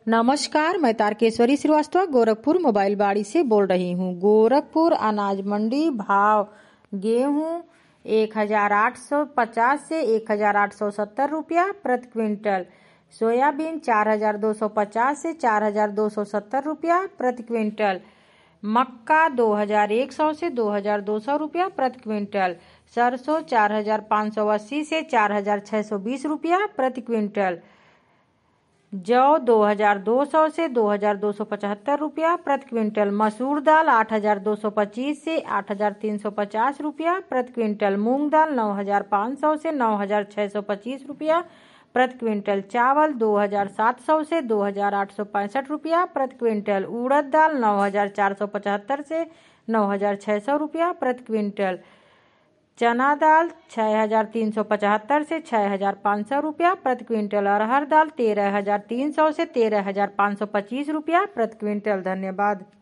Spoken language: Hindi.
नमस्कार, मैं तारकेश्वरी श्रीवास्तव गोरखपुर मोबाइल बाड़ी से बोल रही हूँ। गोरखपुर अनाज मंडी भाव गेहूँ 1850 से 1870 रुपया प्रति क्विंटल, सोयाबीन 4250 से 4270 रुपया प्रति क्विंटल, मक्का 2100 से 2200 रुपया प्रति क्विंटल, सरसों 4580 से 4620 रुपया प्रति क्विंटल, जौ 2200 से 2275 रुपया प्रति क्विंटल, मसूर दाल 8225 से 8350 रुपया प्रति क्विंटल, मूंग दाल 9500 से 9625 रुपया प्रति क्विंटल, चावल 2700 से 2865 रुपया प्रति क्विंटल, उड़द दाल 9475 से 9600 रुपया प्रति क्विंटल, चना दाल 6375 से 6500 रुपया प्रति क्विंटल, अरहर दाल 13300 से 13525 रुपया प्रति क्विंटल। धन्यवाद।